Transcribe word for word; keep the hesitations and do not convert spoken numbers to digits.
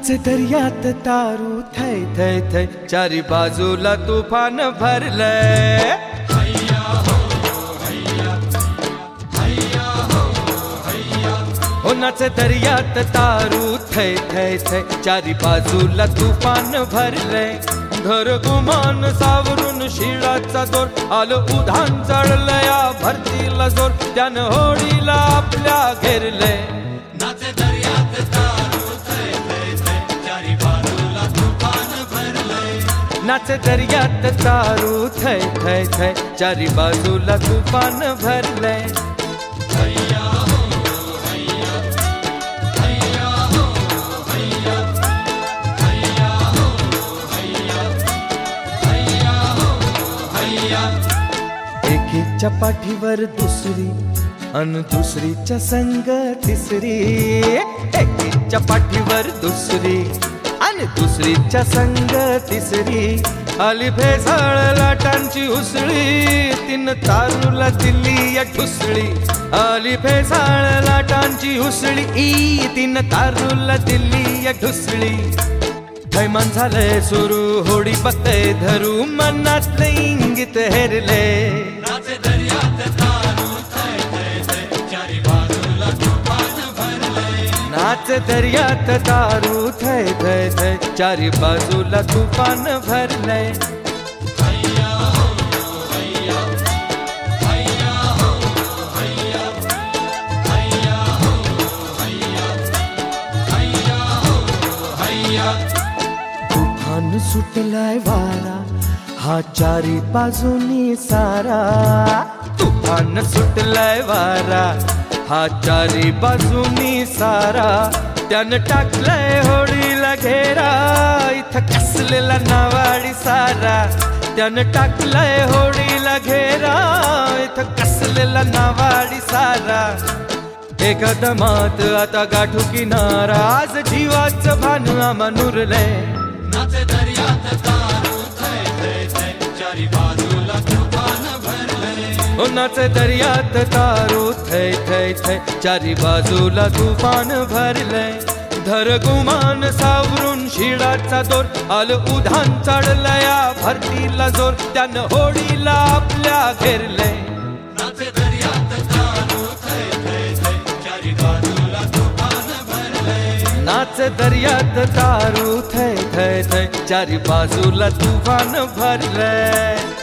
नाचे दर्यात तारू थै थै थै, चारी बाजूला तुफान भरलंय. हो नाचे दर्यात तारू थै थै थै, चारी बाजूला तुफान भरलंय. घर गुमान सावरून शिळाचा जोर, आलं उधाण चढलया भरतीला जोर, त्यानं होडीला आपल्या घेरलंय. नाचे दर्यात तारू थै थै थै, चारी बाजूला तुफान भरलंय. नाचे दर्यात तारू थै थै थै, चारी बाजूला तुफान भरलंय. हैया हो हैया, हैया हो हैया, हैया हो हैया, हैया हो हैया. एकीच्या पाठीवर दुसरी अन दुसरीच्या संग तिसरी, एकीच्या पाठीवर दुसरी आणि दुसरीच्या संग तिसरी. आली भेसाळ लाटांची उसळी, तीन तारूला दिली या ठुसळी. आली भेसाळ लाटांची उसळी, तीन तारूला दिली या ठुसळी. थैमान झालंय सुरू, होडी बघतय धरू, मनातलं इंगित हेरले. नाचे दर्यात तारू थै थै थै, चारी बाजूला तुफान भरलंय. नाचे दर्यात तारू थै थै थै, चारी बाजूला तुफान भरलंय. हैया हो हैया, हैया हो हैया, हैया हो हैया, हैया हो हैया. तुफान सुटलाय वारा, हा चारी बाजूनी सारा. तुफान सुटलाय वारा, हा चारी बाजूनी सारा. त्यानं टाकलंय होडीला घेरा, इथं कसलेला नावाडी सारा. त्यानं टाकलंय होडीला घेरा, इथं कसलेला नावाडी सारा. एका दमात आता गाठू किनारा, आज जीवाचं भान आम्हा नुरलंय. नाचे दर्यात तारू थै थै थै, चारी बाजूला तुफान भरलंय. हो नाचे दर्यात तारू थै थै थै, चारी बाजूला तुफान भरलंय. धर गुमान सावरून शिळाचा जोर, आलं उधाण चढलया भरतीला जोर, त्यानं होडीला आपल्या घेरलंय. नाचे दर्यात तारू थै थै थै, चारी बाजूला तुफान भरलंय. नाचे दर्यात तारू थै थै थै, चारी बाजूला तुफान भरलंय.